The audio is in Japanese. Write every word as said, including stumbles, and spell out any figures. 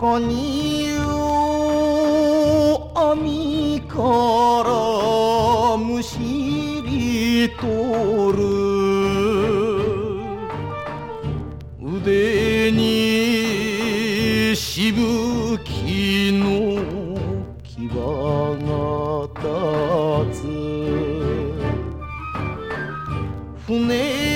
こに網からむしり取る腕にしぶきの牙が立つ船